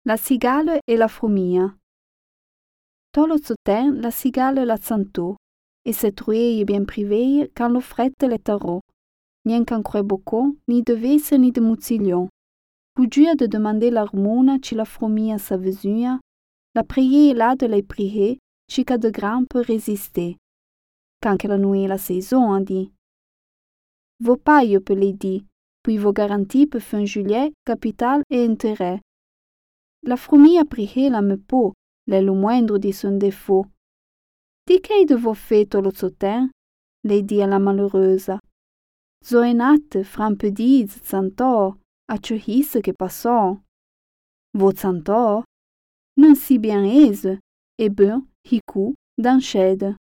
La cigale e la frumia. Tot lo sotin la cigale la santò, e se trueie bien priveie quand lo frette le tarò, nien qu'un bocò, ni de vese ni de muziglion. Fugia de demander l'armona ci la frumia s'avvesuia, la prier là de le prier, ci ca de gran peut résister. Quand que la nuit la saison a dit. Vos paille peut les dit, puis vos garanties peut fin juillet, capital et intérêt. La frumia prier la me po, l'è lo moindro di son défaut. Di che de vos feto lo sotin? Le dit à la malheureuse. Zoenate, frampediz, santò, a ciò hisse che passò. Vot santò? Non si bien aise, e ben, hicu, d'anchède.